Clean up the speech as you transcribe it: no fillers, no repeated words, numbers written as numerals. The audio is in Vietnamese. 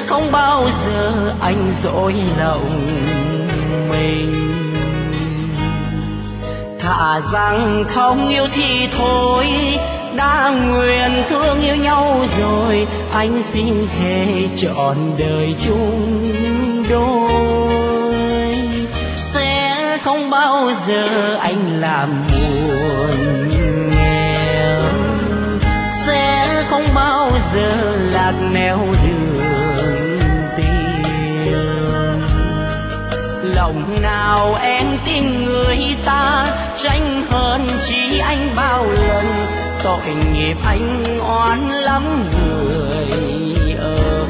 không bao giờ anh dối lòng mình. Thà rằng không yêu thì thôi, đã nguyện thương yêu nhau rồi, anh xin thề trọn đời chung đôi. Sẽ không bao giờ anh làm buồn nghèo, sẽ không bao giờ lạc nẻo đường tình. Lòng nào em tin người ta, tranh hơn chỉ anh bao lần, tội nghiệp anh oan lắm người ơi.